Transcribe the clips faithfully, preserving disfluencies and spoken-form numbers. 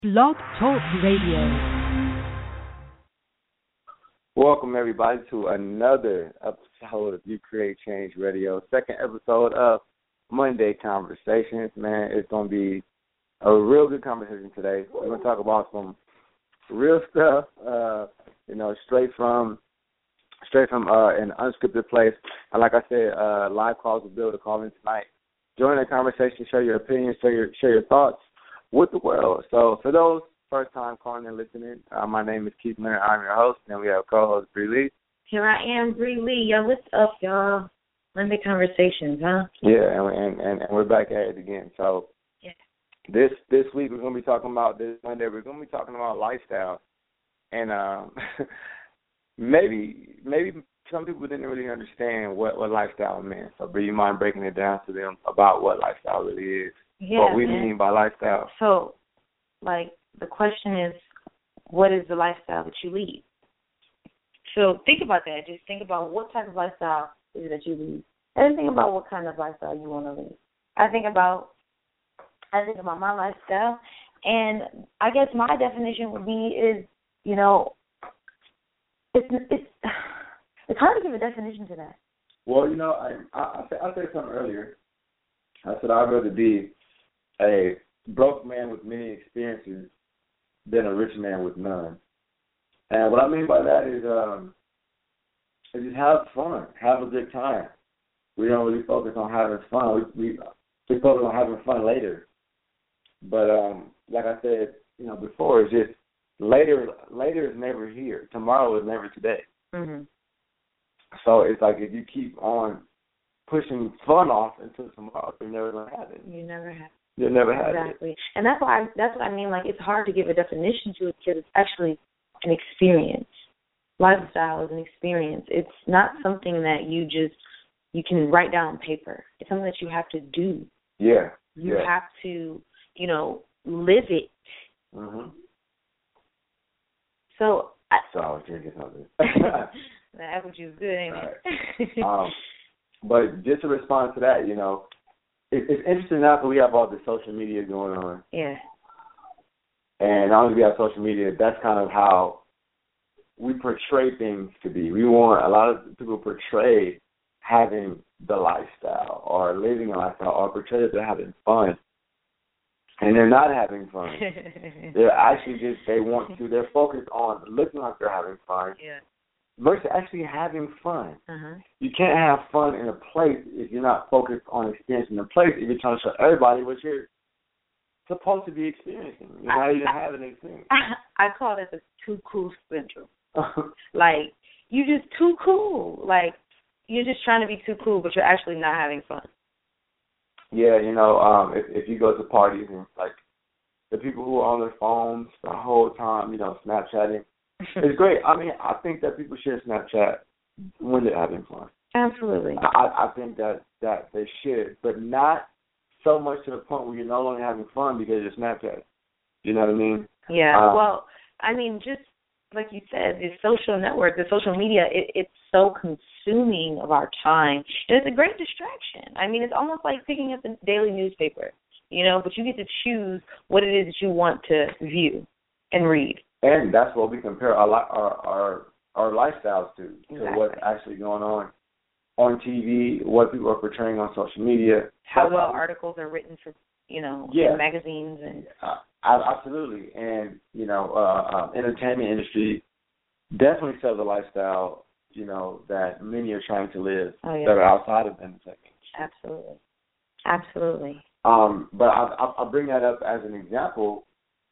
Blog Talk Radio. Welcome, everybody, to another episode of You Create Change Radio, second episode of Monday Conversations. Man, it's going to be a real good conversation today. We're going to talk about some real stuff, uh, you know, straight from straight from uh, an unscripted place. And like I said, uh, live calls will be able to call in tonight. Join the conversation, share your opinions, share your, share your thoughts with the world. So for those first time calling and listening, uh, my name is Keith Leonard. I'm your host, and we have co-host Bree Lee. Here I am, Bree Lee. Yo, what's up, y'all? Monday Conversations, huh? Yeah, and, and, and, and we're back at it again. So yeah. this this week we're going to be talking about, this Monday, we're going to be talking about lifestyle. And um, maybe maybe some people didn't really understand what, what lifestyle meant. So, Bree, you mind breaking it down to them about what lifestyle really is? Yeah, what we man. mean by lifestyle. So, like, the question is, what is the lifestyle that you lead? So think about that. Just think about what type of lifestyle is it that you lead. And then think about what kind of lifestyle you want to lead. I think about I think about my lifestyle, and I guess my definition would be is, you know, it's it's it's hard to give a definition to that. Well, you know, I I, I said something earlier. I said I'd rather be a broke man with many experiences than a rich man with none. And what I mean by that is, um, is just have fun, have a good time. We don't really focus on having fun. We we, we focus on having fun later. But um, like I said, you know, before, it's just later. Later is never here. Tomorrow is never today. Mm-hmm. So it's like if you keep on pushing fun off until tomorrow, you're never gonna have it. You never have. You never had exactly. It. And that's why I, that's what I mean. Like, it's hard to give a definition to it because it's actually an experience. Lifestyle is an experience. It's not something that you just you can write down on paper. It's something that you have to do. Yeah. You yeah. have to, you know, live it. Mm-hmm. So I, so I was drinking something. That apple juice good, ain't it? um, but just to respond to that, you know. It's interesting now that we have all this social media going on. Yeah. And not only do we have social media, that's kind of how we portray things to be. We want, a lot of people portray having the lifestyle or living a lifestyle or portray that they're having fun. And they're not having fun. They're actually just, they want to, they're focused on looking like they're having fun. Yeah. Versus actually having fun. Uh-huh. You can't have fun in a place if you're not focused on experiencing the place. If you're trying to show everybody what you're supposed to be experiencing. You're not even having an experience. I, I call it the too cool syndrome. Like, you're just too cool. Like, you're just trying to be too cool, but you're actually not having fun. Yeah, you know, um, if, if you go to parties and, like, the people who are on their phones the whole time, you know, Snapchatting, it's great. I mean, I think that people should Snapchat when they're having fun. Absolutely. I, I think that, that they should, but not so much to the point where you're no longer having fun because you're Snapchatting. You know what I mean? Yeah. Um, well, I mean, just like you said, the social network, the social media, it, it's so consuming of our time. And it's a great distraction. I mean, it's almost like picking up the daily newspaper, you know, but you get to choose what it is that you want to view and read. And that's what we compare our our our, our lifestyles to, exactly. to what's actually going on on T V, what people are portraying on social media. How well articles are written for, you know, yeah. in magazines. and uh, Absolutely. And, you know, uh, uh, entertainment industry definitely sells a lifestyle, you know, that many are trying to live oh, yeah. that are outside of entertainment. Absolutely. Absolutely. Um, but I, I bring that up as an example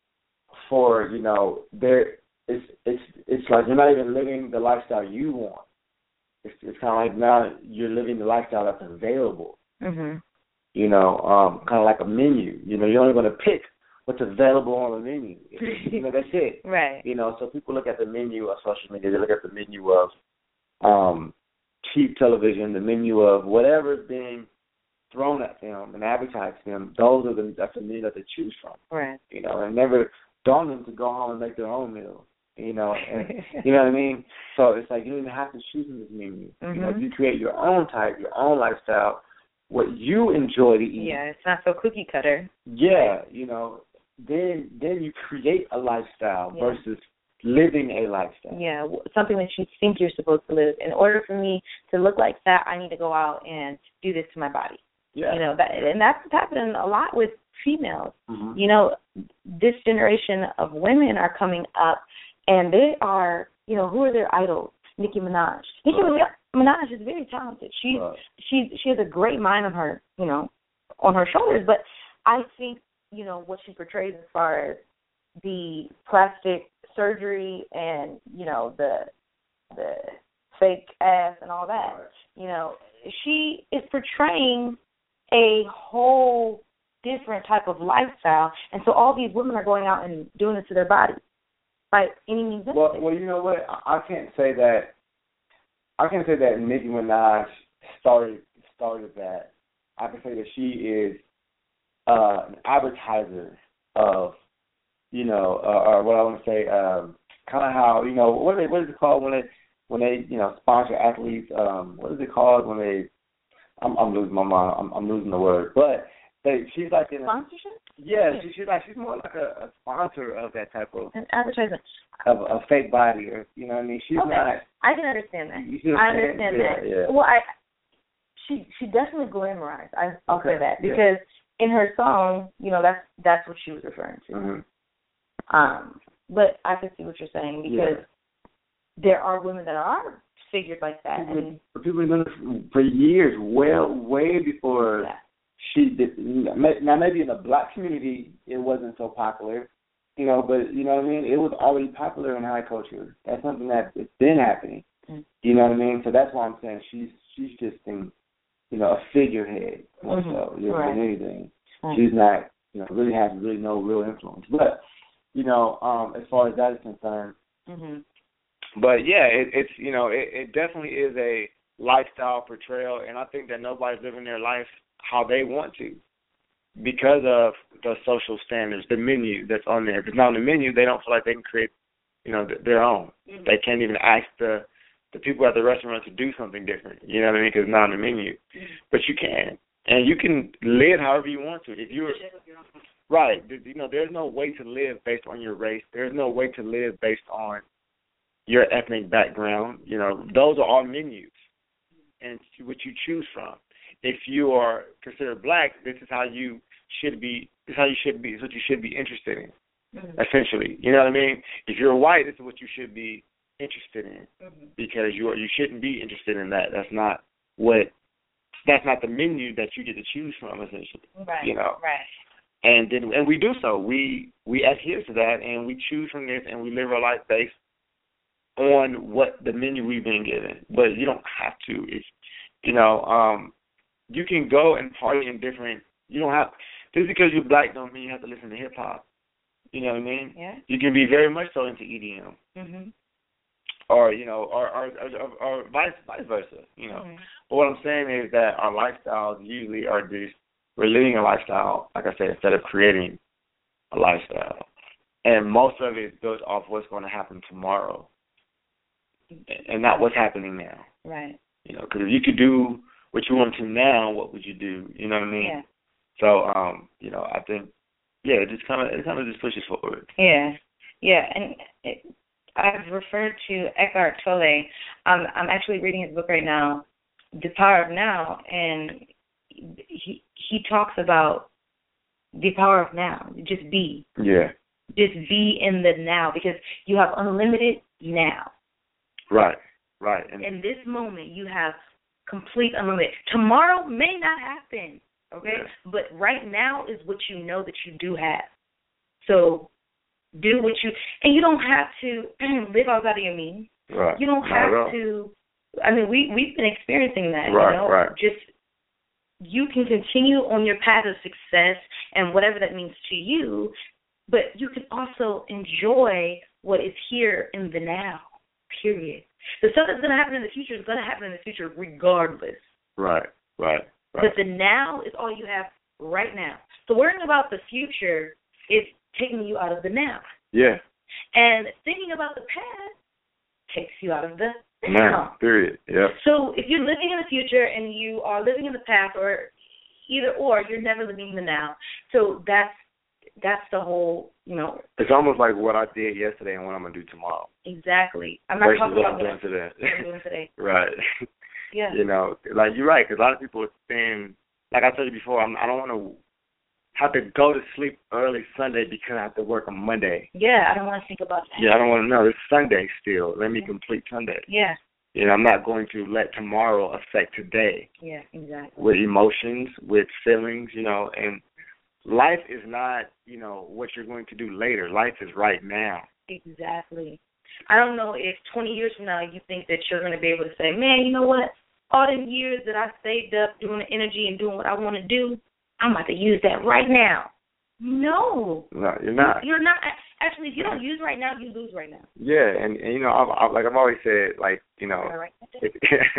for, you know, there it's it's it's like you're not even living the lifestyle you want. It's it's kind of like now you're living the lifestyle that's available. Mm-hmm. You know, um, kind of like a menu. You know, you're only going to pick what's available on the menu. You know, that's it. Right. You know, so people look at the menu of social media. They look at the menu of um, cheap television, the menu of whatever's being thrown at them and advertised to them. Those are the that's the menu that they choose from. Right. You know, and never dawn them to go home and make their own meal. You know, and you know what I mean? So it's like you don't even have to choose from this menu. Mm-hmm. You know, you create your own type, your own lifestyle, what you enjoy to eat. Yeah, it's not so cookie cutter. Yeah, you know, then then you create a lifestyle yeah. versus living a lifestyle. Yeah, something that you think you're supposed to live. In order for me to look like that, I need to go out and do this to my body. Yeah. You know, that, and that's what's happening a lot with females. Mm-hmm. You know, this generation of women are coming up, and they are, you know, who are their idols? Nicki Minaj. Nicki Right. Minaj is very talented. She's Right. she she has a great mind on her, you know, on her shoulders. But I think, you know, what she portrays as far as the plastic surgery and, you know, the the fake ass and all that, Right. you know, she is portraying a whole different type of lifestyle, and so all these women are going out and doing it to their bodies by any means necessary. Well, well, you know what? I, I can't say that. I can't say that Nicki Minaj started started that. I can say that she is uh, an advertiser of, you know, uh, or what I want to say, um, kind of how, you know, what is it, what is it called when they when they you know sponsor athletes? Um, what is it called when they? I'm, I'm losing my mind. I'm, I'm losing the word, but they, she's like in a, sponsorship. yeah, she, she's like she's more like a, a sponsor of that type of An advertisement of a fake body, or you know what I mean. She's okay. not. I can understand that. You see what I I'm saying? understand yeah, that. Yeah. Well, I she she definitely glamorized. I, I'll Okay, say that yeah. because in her song, you know, that's that's what she was referring to. Mm-hmm. Um, but I can see what you're saying because Yeah. there are women that are figured like that, People, and people have done it for years, well, way before yeah. she did. Now, maybe in the black community, it wasn't so popular, you know, but you know what I mean. It was already popular in high culture. That's something that it's been happening. Mm-hmm. You know what I mean? So that's why I'm saying she's she's just in, you know, a figurehead more Mm-hmm. so you know, right. than anything. Right. She's not, you know, really has really no real influence. But you know, um, as far as that is concerned. Mm-hmm. But yeah, it, it's you know it, it definitely is a lifestyle portrayal, and I think that nobody's living their life how they want to because of the social standards, the menu that's on there. If it's not on the menu, they don't feel like they can create, you know, th- their own. Mm-hmm. They can't even ask the the people at the restaurant to do something different. You know what I mean? Because it's not on the menu, mm-hmm. but you can, and you can live however you want to. If you're right, you know, there's no way to live based on your race. There's no way to live based on your ethnic background. You know, those are all menus and what you choose from. If you are considered black, this is how you should be. This is how you should be. This is what you should be interested in, mm-hmm. essentially. You know what I mean? If you're white, this is what you should be interested in, mm-hmm. because you are, you shouldn't be interested in that. That's not what. That's not the menu that you get to choose from, essentially. Right. You know. Right. And then, and we do so. We we adhere to that, and we choose from this, and we live our life based on what the menu we've been given. But you don't have to. It's, you know, um, you can go and party in different. You don't have just because you're black don't mean you have to listen to hip hop. You know what I mean? Yeah. You can be very much so into E D M, mm-hmm. or you know, or or, or, or vice vice versa. You know. Mm-hmm. But what I'm saying is that our lifestyles usually are just we're living a lifestyle, like I said, instead of creating a lifestyle, and most of it is built off what's going to happen tomorrow, and not what's happening now. Right. You know, because if you could do what you want to now, what would you do? You know what I mean? Yeah. So, um, you know, I think, yeah, it just kind of it kind of just pushes forward. Yeah, yeah, and it, I've referred to Eckhart Tolle. Um, I'm actually reading his book right now, The Power of Now, and he he talks about the power of now. Just be. Yeah. Just be in the now, because you have unlimited now. Right. Right. And in this moment, you have complete unlimited. Tomorrow may not happen, okay? Yeah. But right now is what you know that you do have. So do what you, and you don't have to live outside of your means. Right. You don't not have to, I mean, we, we've been experiencing that, right, you know? Right. Just, you can continue on your path of success and whatever that means to you, but you can also enjoy what is here in the now, period. The stuff that's going to happen in the future is going to happen in the future regardless. Right, right, right. But the now is all you have right now. So worrying about the future is taking you out of the now. Yeah. And thinking about the past takes you out of the now. Now, period, yeah. So if you're living in the future and you are living in the past, or either or, you're never living in the now. So that's that's the whole, you know. It's almost like what I did yesterday and what I'm going to do tomorrow. Exactly. I'm not Versus talking what about I'm doing what today. I'm doing today. Right. Yeah. You know, like you're right, because a lot of people spend, like I told you before, I'm, I don't want to have to go to sleep early Sunday because I have to work on Monday. Yeah, I don't want to think about that. Yeah, I don't want to know. It's Sunday still. Let me complete Sunday. Yeah. You know, I'm not going to let tomorrow affect today. Yeah, exactly. With emotions, with feelings, you know, and life is not, you know, what you're going to do later. Life is right now. Exactly. I don't know if twenty years from now you think that you're going to be able to say, man, you know what? All them years that I saved up doing the energy and doing what I want to do, I'm about to use that right now. No. No, you're not. You're not. Actually, if you don't use right now, you lose right now. Yeah, and, and you know, I've, I've, like I've always said, like, you know, if,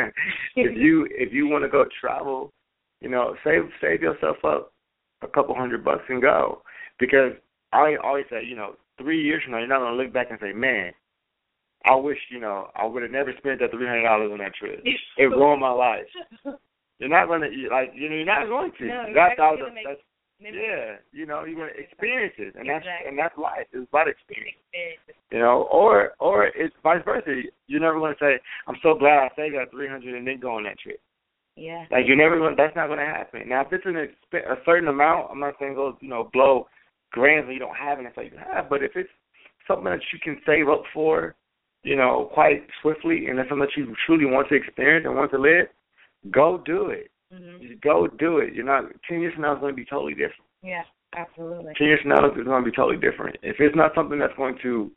if you if you want to go travel, you know, save save yourself up a couple hundred bucks and go. Because I always say, you know, three years from now, you're not going to look back and say, man, I wish, you know, I would have never spent that three hundred dollars on that trip. It ruined my life. You're not going to, like, you know, you're not going to. No, that's how the, that's, yeah, you know, you're going to experience it, and that's exactly. and that's life. It's about experience. You know, or or it's vice versa. You're never going to say, I'm so glad I saved that three hundred and then go on that trip. Yeah. Like, you're never going. That's not going to happen. Now, if it's an exp- a certain amount, I'm not saying go, you know, blow grand so you don't have it. That's all you have. But if it's something that you can save up for, you know, quite swiftly, and it's something that you truly want to experience and want to live, go do it. Mm-hmm. Just go do it. You're not. Ten years from now, it's going to be totally different. Yeah, absolutely. Ten years from now, it's going to be totally different. If it's not something that's going to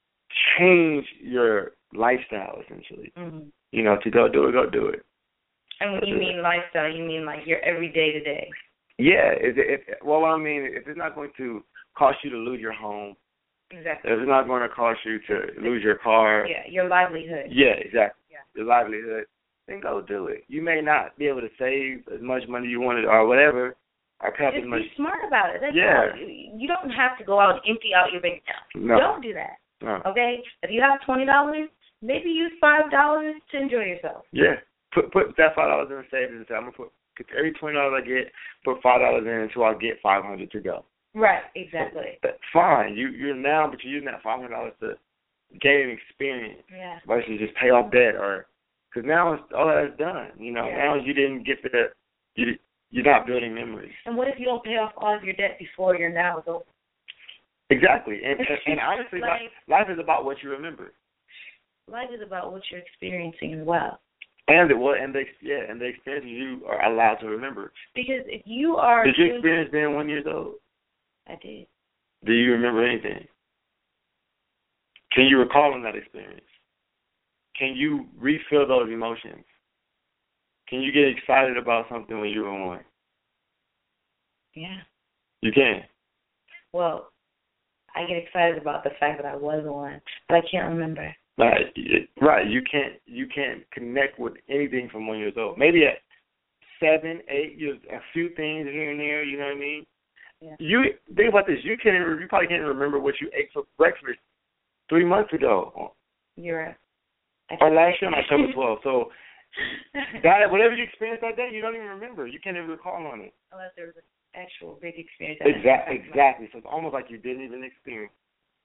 change your lifestyle, essentially, mm-hmm. you know, to go do it, go do it. And when you mean lifestyle, you mean like your everyday to day. Yeah. If, if, well, I mean, if it's not going to cost you to lose your home, exactly. if it's not going to cost you to lose your car, yeah, your livelihood. Yeah, exactly. Yeah. Your livelihood. Then go do it. You may not be able to save as much money you wanted or whatever. Or have Just as much. Be smart about it. That's yeah. all. You don't have to go out and empty out your bank account. No. Don't do that. No. Okay? If you have twenty dollars, maybe use five dollars to enjoy yourself. Yeah. Put put that five dollars in a savings account. I'm gonna put every twenty dollars I get, put five dollars in until I get five hundred to go. Right. Exactly. So, that's fine. You you're now, but you're using that five hundred dollars to gain experience. Yeah. Versus just pay off debt or. Because now it's, all that's done. You know, yeah. now you didn't get the, you, you're not building memories. And what if you don't pay off all of your debt before your now is over? Exactly. And, and, and honestly, like, life is about what you remember. Life is about what you're experiencing as well. And the, well, and the, yeah, and the experiences you are allowed to remember. Because if you are... Did you experience being one years old? I did. Do you remember anything? Can you recall on that experience? Can you refill those emotions? Can you get excited about something when you were one? Yeah. You can. Well, I get excited about the fact that I was one, but I can't remember. Right. Right. You can't. You can't connect with anything from one years old. Maybe at seven, eight, years, a few things here and there. You know what I mean? Yeah. You think about this. You can't. You probably can't remember what you ate for breakfast three months ago. You're right. Or last year on October twelfth. So that whatever you experienced that day, you don't even remember. You can't even recall on it. Unless there was an actual big experience. Exactly. Exactly. So it's almost like you didn't even experience.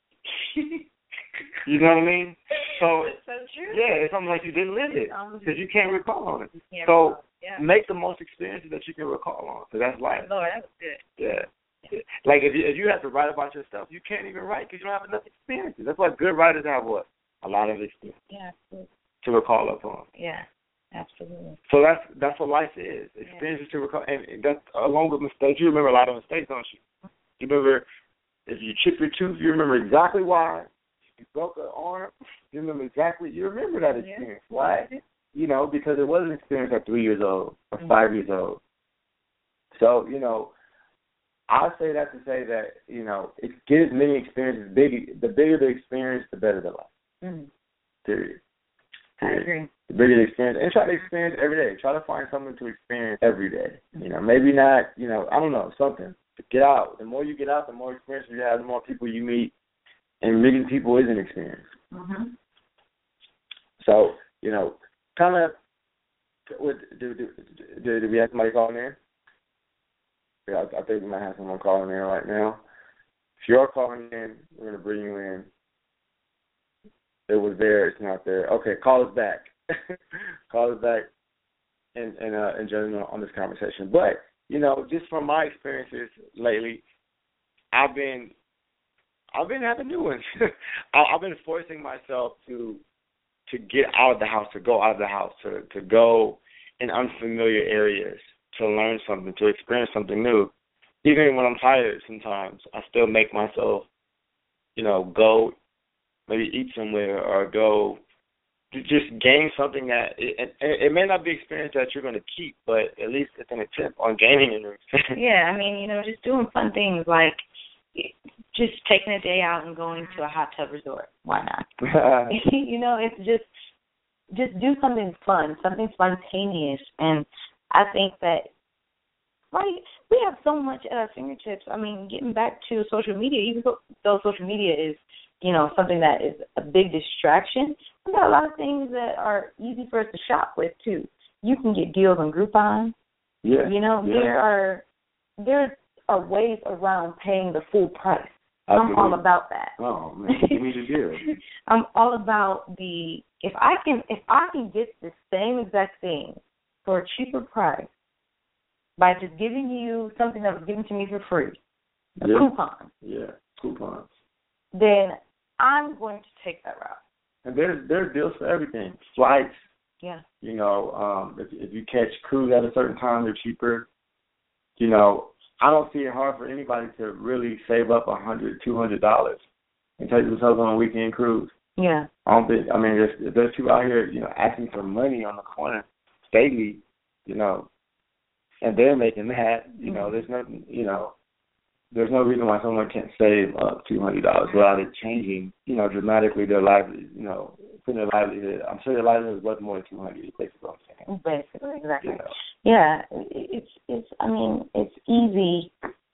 You know what I mean? So, so true. Yeah, it's almost like you didn't live it because you can't recall on it. So yeah. Make the most experiences that you can recall on. So that's life. Lord, that was good. Yeah. yeah. Like if you, if you have to write about your stuff, you can't even write because you don't have enough experiences. That's why good writers have what? A lot of experience. Yeah, absolutely. To recall upon. Yeah, absolutely. So that's that's what life is. Experiences yeah. to recall, and that's along with mistakes. You remember a lot of mistakes, don't you? You remember if you chip your tooth, you remember exactly why. If you broke an arm, you remember exactly. You remember that experience. Yeah. Why? You know, because it was an experience at three years old or mm-hmm. five years old. So you know, I say that to say that you know, it, get as many experiences. Big, the bigger the experience, the better the life. Mm-hmm. Period. I agree. The bigger the experience, and try to experience every day. Try to find something to experience every day. You know, maybe not. You know, I don't know, something. Get out. The more you get out, the more experience you have, the more people you meet, and meeting people is an experience. Mm-hmm. So you know, kind of. Do, do, do, do we have somebody calling in? Yeah, I, I think we might have someone calling in right now. If you're calling in, we're going to bring you in. It was there, it's not there. Okay, call us back. Call us back and, and, uh, and join in on this conversation. But, you know, just from my experiences lately, I've been I've been having new ones. I've been forcing myself to to get out of the house, to go out of the house, to, to go in unfamiliar areas, to learn something, to experience something new. Even when I'm tired sometimes, I still make myself, you know, go maybe eat somewhere or go to just gain something that, it, it, it may not be experience that you're going to keep, but at least it's an attempt on gaining a new experience. Yeah, I mean, you know, just doing fun things like just taking a day out and going to a hot tub resort. Why not? You know, it's just just do something fun, something spontaneous. And I think that, right, we have so much at our fingertips. I mean, getting back to social media, even though social media is, you know, something that is a big distraction, we got a lot of things that are easy for us to shop with, too. You can get deals on Groupon. Yeah. You know, yeah. there are there are ways around paying the full price. Absolutely. I'm all about that. Oh man, give me the deal. I'm all about the if I can if I can get the same exact thing for a cheaper price by just giving you something that was given to me for free, a yeah. coupon. Yeah, coupons. Then I'm going to take that route. And there's there's deals for everything. Flights. Yeah. You know, um, if if you catch cruise at a certain time, they're cheaper. You know, I don't see it hard for anybody to really save up a hundred, two hundred dollars and take themselves on a weekend cruise. Yeah. I don't think. I mean, there's there's people out here, you know, asking for money on the corner daily, you know, and they're making that. You know, there's nothing. You know, there's no reason why someone can't save up two hundred dollars without it changing, you know, dramatically their life. You know, putting their livelihood. I'm sure their livelihood is worth more than two hundred. Basically, what I'm saying. Basically, exactly. You know. Yeah, it's it's. I mean, it's easy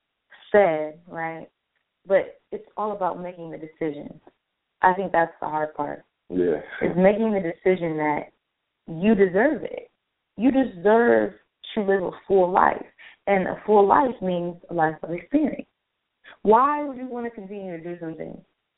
said, right? But it's all about making the decision. I think that's the hard part. Yeah. It's making the decision that you deserve it. You deserve to live a full life, and a full life means a life of experience. Why would you want to continue to do something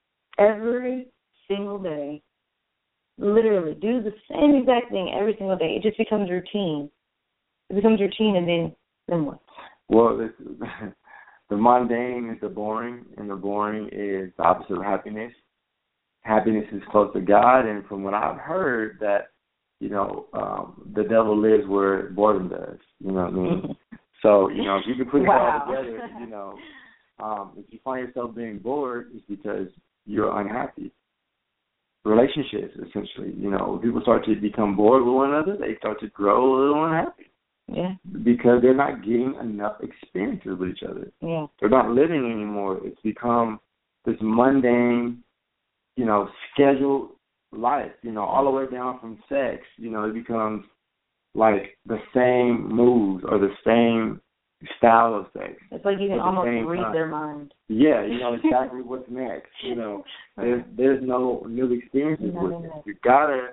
every single day? Literally, do the same exact thing every single day. It just becomes routine. It becomes routine, and then then what? Well, it's, the mundane is the boring, and the boring is the opposite of happiness. Happiness is close to God, and from what I've heard, that you know, um, the devil lives where boredom does. You know what I mean? So you know, if you can put it wow. all together, you know, um, if you find yourself being bored, it's because you're unhappy. Relationships, essentially, you know, people start to become bored with one another. They start to grow a little unhappy. Yeah. Because they're not getting enough experiences with each other. Yeah. They're not living anymore. It's become this mundane, you know, scheduled life, you know, all the way down from sex. You know, it becomes like the same moves or the same style of sex. It's like you can almost read time. their mind. Yeah, you know exactly what's next. You know, there's there's no new experiences no, with no, it. no. You gotta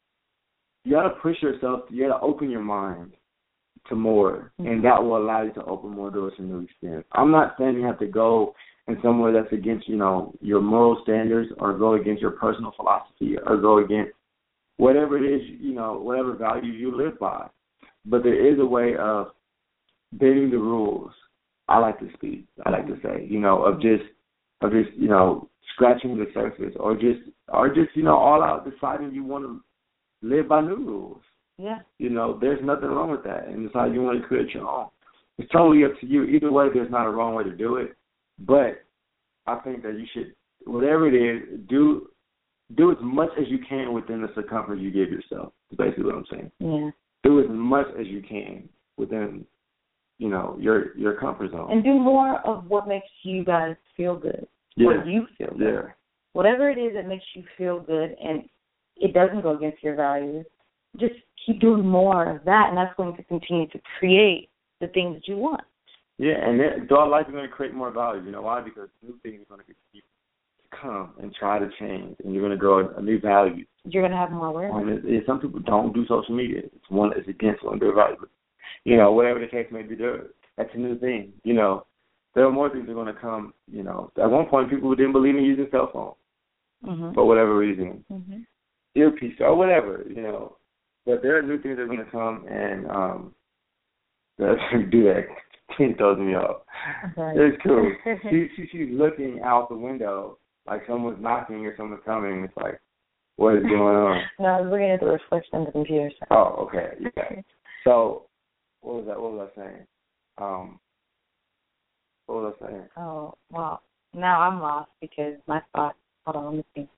you gotta push yourself. You gotta open your mind to more, mm-hmm. and that will allow you to open more doors to new experience. I'm not saying you have to go in somewhere that's against, you know, your moral standards or go against your personal philosophy or go against whatever it is, you know, whatever values you live by. But there is a way of bending the rules. I like to speak. I like to say, you know, of just, of just, you know, scratching the surface, or just, or just, you know, all out deciding you want to live by new rules. Yeah. You know, there's nothing wrong with that, and decide you want to create your own. It's totally up to you. Either way, there's not a wrong way to do it. But I think that you should, whatever it is, do do as much as you can within the circumference you give yourself. Is basically what I'm saying. Yeah. Do as much as you can within, you know, your your comfort zone. And do more of what makes you guys feel good. Yeah. What you feel good. Yeah. Whatever it is that makes you feel good and it doesn't go against your values, just keep doing more of that, and that's going to continue to create the things that you want. Yeah, and then, throughout life you're going to create more value. You know why? Because new things are going to keep come and try to change, and you're going to grow a, a new value. You're going to have more awareness. And it, it, some people don't do social media. It's one it's against one of their values. You know, whatever the case may be, there that's a new thing. You know, there are more things that are going to come. You know, at one point, people didn't believe in using cell phones mm-hmm. for whatever reason, mm-hmm. earpiece or whatever. You know, but there are new things that are going to come, and um, that do that. It throws me off. Okay. It's cool. she, she she's looking out the window like someone's knocking or someone's coming. It's like, what is going on? No, I was looking at the reflection on the computer. So. Oh, okay. Yeah. So, what was that? What was I saying? Um, what was I saying? Oh, well, now I'm lost because my thoughts. Hold on, let me see.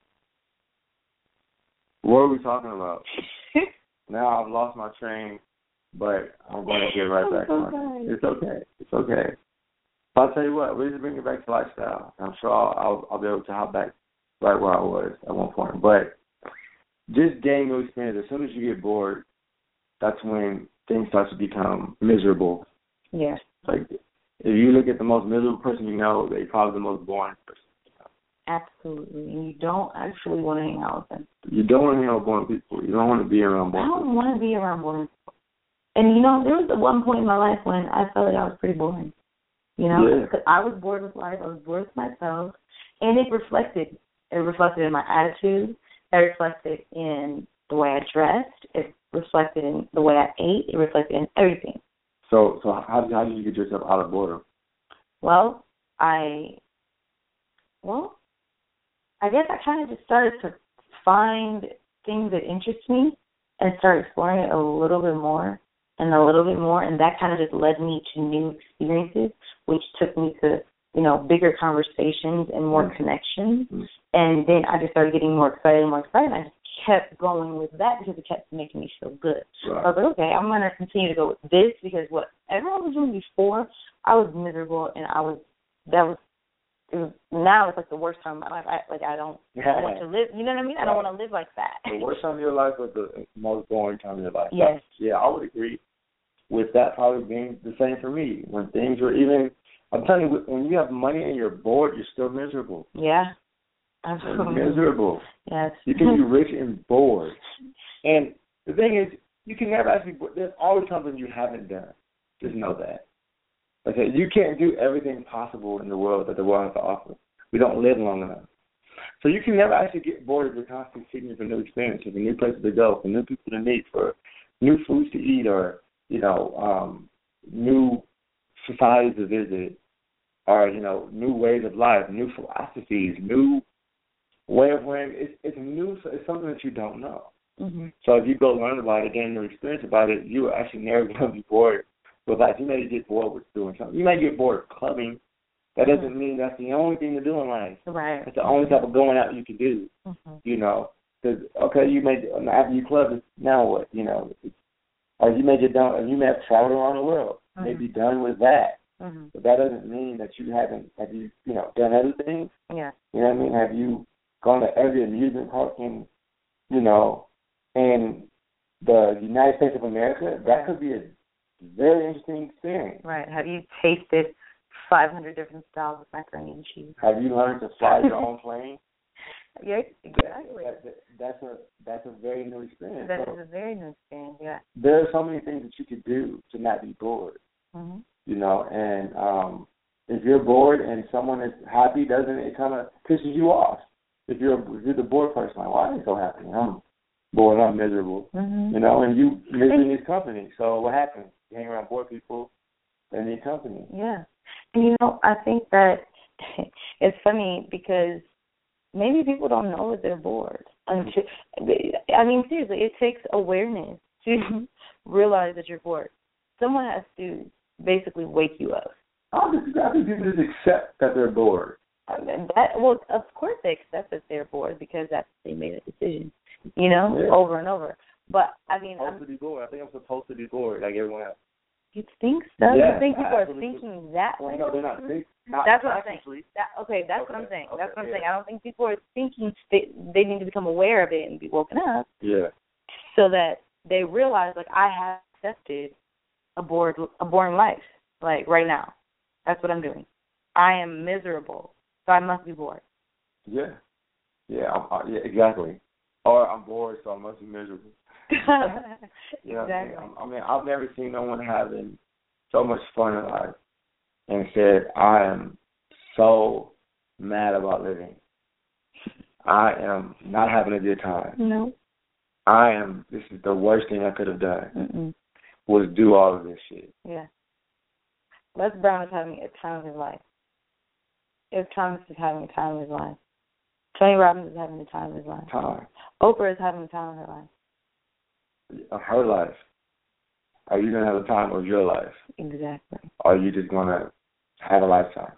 What are we talking about? Now I've lost my train. But I'm going to get right back so on it. It's okay. It's okay. But I'll tell you what, we just bring it back to lifestyle. I'm sure I'll, I'll, I'll be able to hop back right where I was at one point. But just gaining new experience, as soon as you get bored, that's when things start to become miserable. Yes. Like, if you look at the most miserable person you know, they're probably the most boring person. Absolutely. And you don't actually want to hang out with them. You don't want to hang out with boring people. You don't want to be around boring people. I don't want to be around boring people. And, you know, there was at one point in my life when I felt like I was pretty boring, you know, because yeah. I was bored with life, I was bored with myself, and it reflected. It reflected in my attitude. It reflected in the way I dressed. It reflected in the way I ate. It reflected in everything. So so how, how did you get yourself out of boredom? Well, I, well, I guess I kind of just started to find things that interest me and start exploring it a little bit more. And a little bit more, and that kind of just led me to new experiences, which took me to, you know, bigger conversations and more mm-hmm. connections. Mm-hmm. And then I just started getting more excited and more excited, and I just kept going with that because it kept making me feel good. Right. So I was like, okay, I'm going to continue to go with this because whatever I was doing before, I was miserable, and I was, that was, it was, now it's like the worst time of my life. I, like, I don't yeah. want to live, you know what I mean? I don't want to live like that. The worst time of your life was the most boring time of your life. Yes. Yeah, I would agree with that probably being the same for me. When things were even, I'm telling you, when you have money and you're bored, you're still miserable. Yeah. Absolutely. You're miserable. Yes. You can be rich and bored. And the thing is, you can never actually, there's always something you haven't done. Just know that. Okay, you can't do everything possible in the world that the world has to offer. We don't live long enough. So you can never actually get bored if you're constantly seeking for new experiences, for new places to go, for new people to meet, for new foods to eat, or, you know, um, new societies to visit, or, you know, new ways of life, new philosophies, new way of wearing. It's, it's new, it's something that you don't know. Mm-hmm. So if you go learn about it, gain new experience about it, you are actually never going to be bored with life. You may get bored with doing something. You may get bored of clubbing. That doesn't mean that's the only thing to do in life. Right. That's the only type of going out you can do. Mm-hmm. You know, because okay, you may after you club, now what? You know, or you may get done. You may have traveled around the world. Mm-hmm. May be done with that. Mm-hmm. But that doesn't mean that you haven't. Have you, you know, done other things? Yeah. You know what I mean? Have you gone to every amusement park in, you know, in the United States of America? That could be a very interesting experience. Right. Have you tasted five hundred different styles of macaroni and cheese? Have you learned to fly your own plane? Yes, exactly. That, that, that's a that's a very new experience. That so is a very new experience, yeah. There are so many things that you could do to not be bored. Mm-hmm. You know, and um, if you're bored and someone is happy, doesn't it kind of pisses you off? If you're if you're the bored person, like, why are you so happy? I'm bored, I'm miserable. Mm-hmm. You know, and you misery needs company. So what happens? You hang around bored people, they need company. Yeah. And, you know, I think that it's funny because maybe people don't know that they're bored. Until, I mean, seriously, it takes awareness to realize that you're bored. Someone has to basically wake you up. I think people just accept that they're bored. And that, well, of course they accept that they're bored because that's they made a decision, you know, yeah. over and over. But, I mean... I'm supposed I'm, to be bored. I think I'm supposed to be bored like everyone else. You think so? Yeah, you think people are thinking that way? No, they're not thinking. Not that's what I'm saying. That, okay, that's okay, what I'm saying. okay, that's what I'm yeah. saying. I don't think people are thinking they, they need to become aware of it and be woken up. Yeah. So that they realize, like, I have accepted a bored, a boring life, like, right now. That's what I'm doing. I am miserable, so I must be bored. Yeah. Yeah, I'm, uh, yeah, exactly. Or I'm bored, so I must be miserable. You know exactly. what I mean? I mean, I've never seen no one having so much fun in life and said, I am so mad about living. I am not having a good time. No. I am, this is the worst thing I could have done, Mm-mm. was do all of this shit. Yeah. Les Brown is having a time of his life. If Thomas is having a time of his life. Tony Robbins is having a time of his life. Time. Oprah is having a time of her life. Of her life. Are you going to have a time of your life? Exactly. Or are you just going to have a lifetime?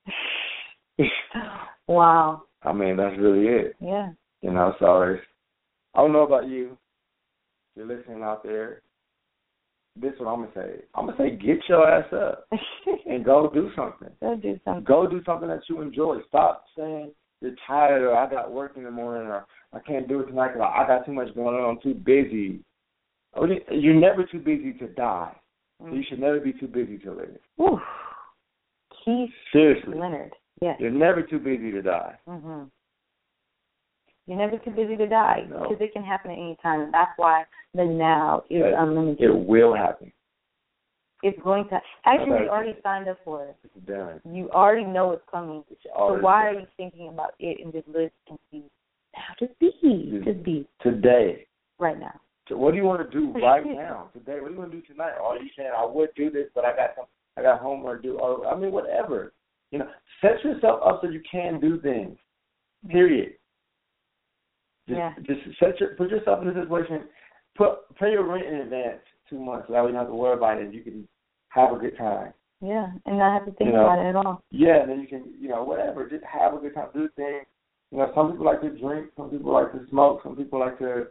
Wow. I mean, that's really it. Yeah. You know, so it's, I don't know about you. You're listening out there. This is what I'm going to say. I'm going to say get your ass up and go do something. Go do something. Go do something that you enjoy. Stop saying you're tired or I got work in the morning or I can't do it tonight because I got too much going on. I'm too busy. You're never too busy to die. Mm. So you should never be too busy to live. Oof. Keith Seriously. Leonard. Yes. You're never too busy to die. Mm-hmm. You're never too busy to die no. because it can happen at any time. And that's why the now is it, unlimited. It will happen. It's going to. Actually, you already signed up for it. It's done. You already know it's coming. So why are you thinking about it and just live and be? Now, just be. Just, just be. Today. Right now. So what do you want to do right now? Today. What do you want to do tonight? Or you saying I would do this, but I got some. I got homework to do. Or I mean, whatever. You know, set yourself up so you can do things. Period. Just, yeah. Just set your, put yourself in a situation. Put pay your rent in advance two months, so that way you don't have to worry about it. And you can have a good time. Yeah, and not have to think you know, about it at all. Yeah, and then you can, you know, whatever. Just have a good time. Do things. You know, some people like to drink. Some people like to smoke. Some people like to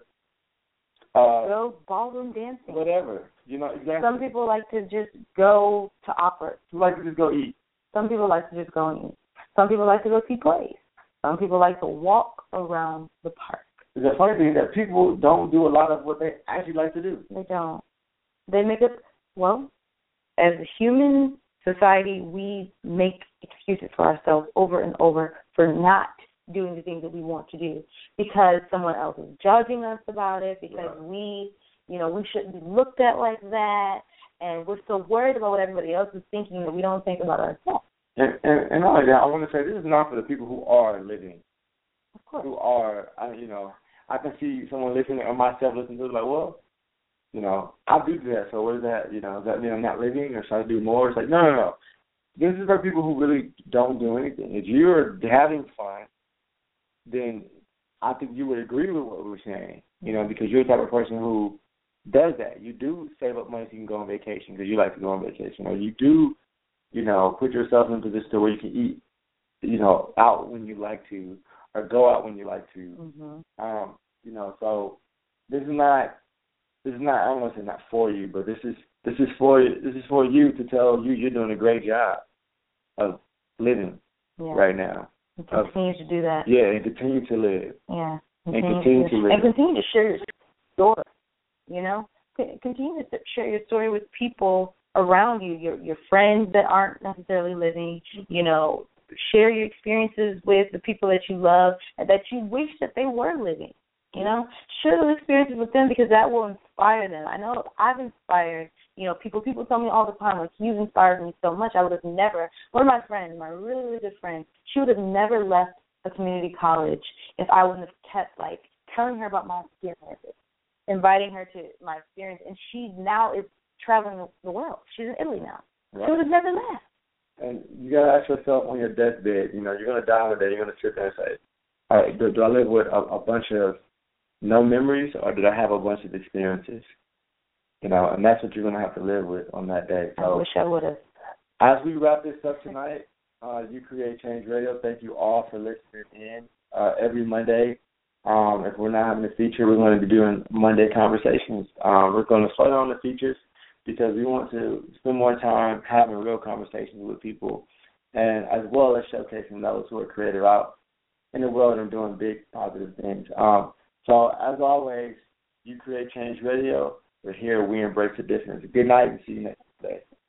uh, go ballroom dancing. Whatever. You know, exactly. Some people like to just go to opera. Some like to just go eat. Some people like to just go and eat. Some people like to go see plays. Some people like to walk around the park. The funny thing is that people don't do a lot of what they actually like to do. They don't. They make it, well, as a human society, we make excuses for ourselves over and over for not doing the things that we want to do because someone else is judging us about it, because right. we, you know, we shouldn't be looked at like that, and we're so worried about what everybody else is thinking that we don't think about ourselves. And, and, and not only that, I want to say this is not for the people who are living. Of course. Who are, you know, I can see someone listening or myself listening to it like, well, you know, I do that, so what is that? You know, does that mean I'm not living or should I do more? It's like, no, no, no. This is for people who really don't do anything. If you're having fun, then I think you would agree with what we're saying, you know, because you're the type of person who does that. You do save up money so you can go on vacation because you like to go on vacation, or you do, you know, put yourself in a position where you can eat, you know, out when you like to, or go out when you like to. Mm-hmm. Um, you know, so this is not, this is not, I don't want to say not for you, but this is, this is for, this is for you to tell you you're doing a great job of living yeah. right now. And continue of, to do that. Yeah, and continue to live. Yeah. Continue and continue to, to live. And continue to share your story, you know? Continue to share your story with people around you, your your friends that aren't necessarily living, you know, share your experiences with the people that you love and that you wish that they were living, you know. Share those experiences with them because that will inspire them. I know I've inspired, you know, people. People tell me all the time, like, you've inspired me so much. I would have never, one of my friends, my really, really good friend, she would have never left a community college if I wouldn't have kept, like, telling her about my experiences, inviting her to my experience. And she now is traveling the world. She's in Italy now. Right. She would have never left. And you got to ask yourself on your deathbed, you know, you're going to die one day, you're going to sit there and say, all right, do, do I live with a, a bunch of no memories or did I have a bunch of experiences? You know, and that's what you're going to have to live with on that day. So, I wish I would have. As we wrap this up tonight, uh, You Create Change Radio, thank you all for listening in uh, every Monday. Um, if we're not having a feature, we're going to be doing Monday conversations. Um, we're going to slow down the features because we want to spend more time having real conversations with people, and as well as showcasing those who are creative out in the world and doing big, positive things. Um, so, as always, You Create Change Radio. We're here. We embrace the difference. Good night and see you next day.